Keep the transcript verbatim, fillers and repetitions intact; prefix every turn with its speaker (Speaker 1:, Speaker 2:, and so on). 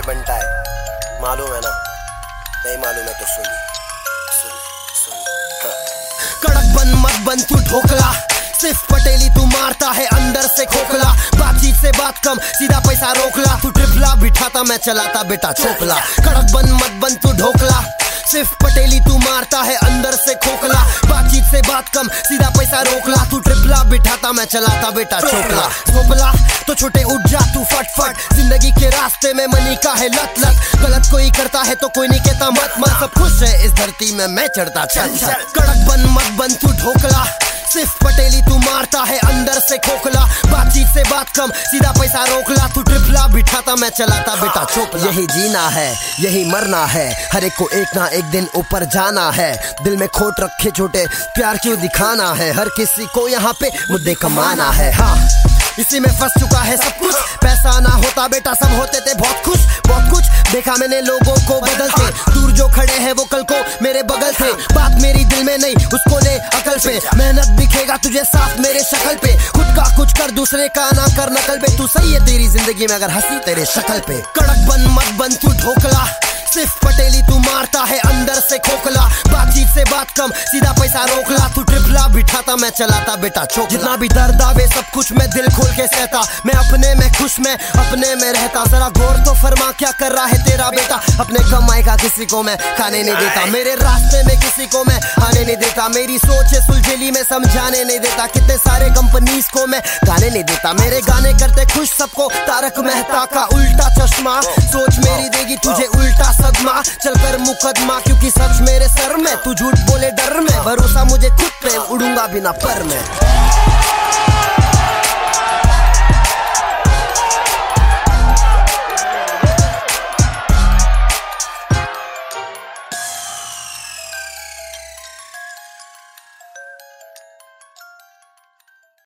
Speaker 1: बनता है, मालूम है ना? नहीं मालूम है तो सुन सुन सुन हाँ। कड़क बन मत बन तू ढोकला, सिर्फ पटेली तू मारता है अंदर से खोखला। बातचीत से बात कम, सीधा पैसा रोकला। तू ट्रिपला बिठाता मैं चलाता बेटा चोकला। कड़क बन मत बन तू ढोकला, सिर्फ पटेली तू मारता है अंदर से खोखला। बातचीत से बात कम, सीधा पैसा रोकला। तू ट्रिपला बिठाता मैं चलाता बेटा चोकला। झोपला तो छोटे उठ जा तू फटफट, जिंदगी के रास्ते में मनी का है लत लत। गलत कोई करता है तो कोई नहीं कहता मत मत, सब खुश है इस धरती में मैं चढ़ता चल चल। कड़क बन मत बन तू ढोकला, सिर्फ पटेली तू मारता है अंदर से खोखला। बातचीत से बात कम, सीधा पैसा रोकला। तू ट्रिपला बिठाता मैं चलाता बेटा चोकला। यही जीना है यही मरना है, हर एक को एक ना एक दिन ऊपर जाना है। दिल में खोट रखे छोटे प्यार क्यों दिखाना है, हर किसी को यहाँ पे मुद्दे कमाना है। हाँ इसी में फंस चुका है सब कुछ, पैसा ना होता बेटा सब होते थे बहुत खुश। बहुत कुछ देखा मैंने लोगों को बदलते, दूर जो खड़े हैं वो कल को मेरे बगल थे। बात मेरी दिल में नहीं उसको ले अकल पे, मेहनत दिखेगा तुझे साफ मेरे शक्ल पे। खुद का कुछ कर दूसरे का ना कर नकल पे, तू सही है तेरी जिंदगी में अगर हंसी तेरे शक्ल पे। कड़क बन मत बन तू ढोकला, सिर्फ पटेली तू मारता है अंदर से खोखला। बातचीत से बात कम, सीधा पैसा रोकला। तू ट्रिपला बिठाता मैं चलाता बेटा चोकला। जितना भी दर्द आवे सब कुछ मैं दिल खोल के सहता, मैं अपने में खुश मैं अपने में रहता। जरा गौर तो फरमा क्या कर रहा है तेरा बेटा, अपने कमाई का किसी को मैं खाने नहीं देता। मेरे रास्ते में किसी को मैं आने नहीं देता, मेरी सोच है सुलझेली में समझाने नहीं देता। कितने सारे कंपनीज को मैं गाने नहीं देता, मेरे गाने करते खुश सबको तारक मेहता का उल्टा चश्मा। सोच मेरी देगी तुझे उल्टा सदमा, चलकर मुकदमा क्योंकि सच मेरे सर में। तू झूठ बोले डर में, भरोसा मुझे खुद पे, उड़ूंगा बिना पर में।